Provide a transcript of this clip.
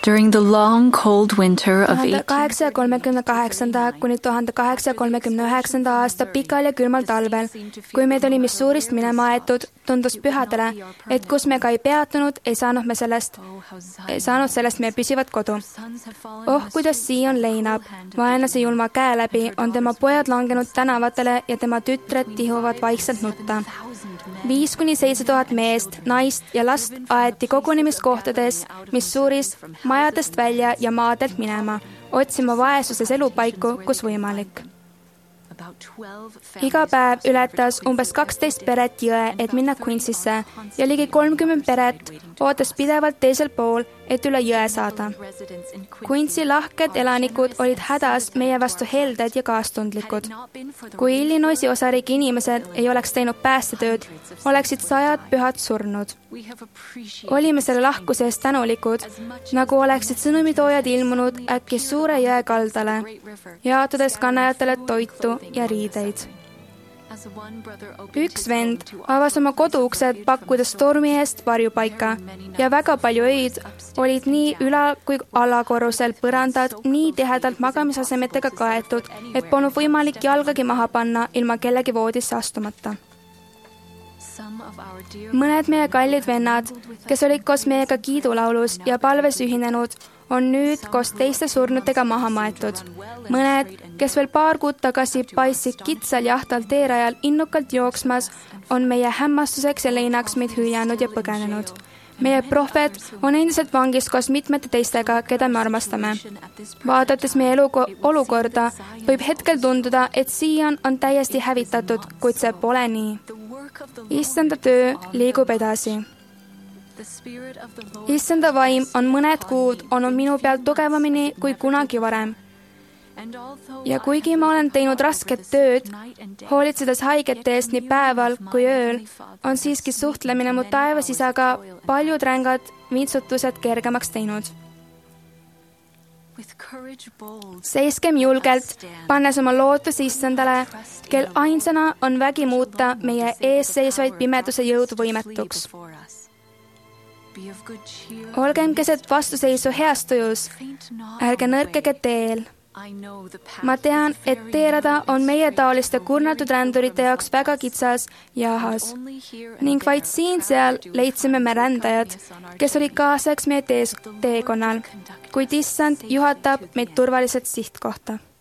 During the long cold winter of 1838 kuni 1839 aasta pikal ja külmal talvel, kui meid oli Missourist minema aetud, tundus pühadele, et kus me ka ei peatunud, ei saanud sellest meie püsivat kodu. Kuidas Sion leinab, vaenlase julma käe läbi on tema pojad langenud tänavatele ja tema tütred tihuvad vaikselt nutta. 5 kuni 7 tuhat meest, naist ja last aeti kogunemiskohtades Missouris majadest välja ja maadelt minema, otsima vaesuses elupaiku, kus võimalik. Iga päev ületas umbes 12 peret jõe, et minna Quincysse ja ligi 30 peret ootas pidevalt teisel pool, et üle jõe saada. Quincy lahked elanikud olid hädas meie vastu helded ja kaastundlikud. Kui Illinoisi osariigi inimesed ei oleks teinud päästetööd, oleksid 100 pühad surnud. Olime selle lahkuse eest tänulikud, nagu oleksid sõnumitoojad ilmunud äkki suure jõe kaldale, jaotades kannajatele toitu ja riideid. Üks vend avas oma koduuksed pakkudes stormi eest varjupaika ja väga palju öid olid nii üla- kui alakorrusel põrandad nii tihedalt magamisasemetega kaetud, et polnud võimalik jalgagi maha panna ilma kellegi voodisse astumata. Mõned meie kallid vennad, kes olid koos meiega kiidulaulus ja palves ühinenud, on nüüd koos teiste surnutega maha maetud. Mõned, kes veel paar kuud tagasi paistsid kitsal jahtal teerajal innukalt jooksmas, on meie hämmastuseks ja leinaks meid hüüanud ja põgenenud. Meie prohvet on endiselt vangis koos mitmete teistega, keda me armastame. Vaadates meie olukorda, võib hetkel tunduda, et Sion on täiesti hävitatud, kuid see pole nii. Issanda töö liigub edasi. Issanda vaim on mõned kuud olnud minu peal tugevamini kui kunagi varem. Ja kuigi ma olen teinud rasket tööd, hoolitsedes haigete eest nii päeval kui ööl, on siiski suhtlemine mu taevasisaga paljud rängad vintsutused kergemaks teinud. Seiskem julgelt, pannes oma lootusi Issandale, kel ainsana on vägi muuta meie eesseisvaid pimeduse jõud võimetuks. Olgem keset vastuseisu heas tujus, ärge nõrkege teel. Ma tean, et teerada on meie taoliste kurnatud rändurite jaoks väga kitsas ja ahas ning vaid siin-seal leidsime me rändajad, kes olid kaasaks meie teekonnal, kuid Issand juhatab meid turvaliselt sihtkohta.